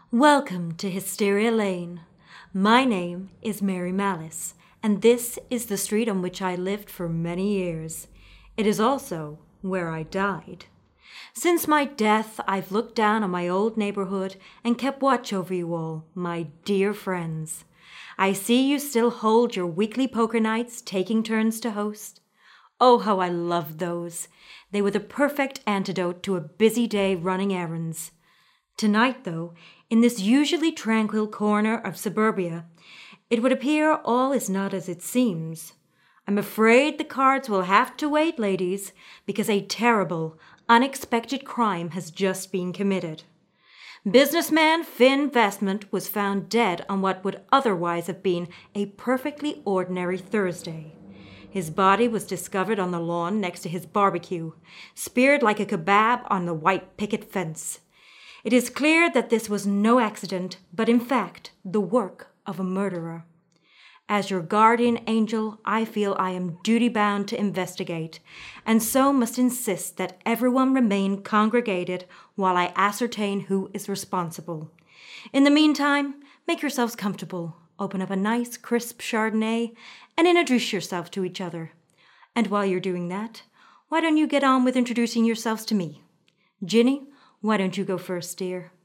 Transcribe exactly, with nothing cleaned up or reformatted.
Welcome to Hysteria Lane. My name is Mary Malice, and this is the street on which I lived for many years. It is also where I died. Since my death, I've looked down on my old neighborhood and kept watch over you all, my dear friends. I see you still hold your weekly poker nights, taking turns to host. Oh, how I loved those. They were the perfect antidote to a busy day running errands. Tonight, though, in this usually tranquil corner of suburbia, it would appear all is not as it seems. I'm afraid the cards will have to wait, ladies, because a terrible, unexpected crime has just been committed. Businessman Finn Vestment was found dead on what would otherwise have been a perfectly ordinary Thursday. His body was discovered on the lawn next to his barbecue, speared like a kebab on the white picket fence. It is clear that this was no accident, but in fact the work of a murderer. As your guardian angel, I feel I am duty-bound to investigate, and so must insist that everyone remain congregated while I ascertain who is responsible. In the meantime, make yourselves comfortable, open up a nice, crisp Chardonnay, and introduce yourself to each other. And while you're doing that, why don't you get on with introducing yourselves to me? Ginny, why don't you go first, dear?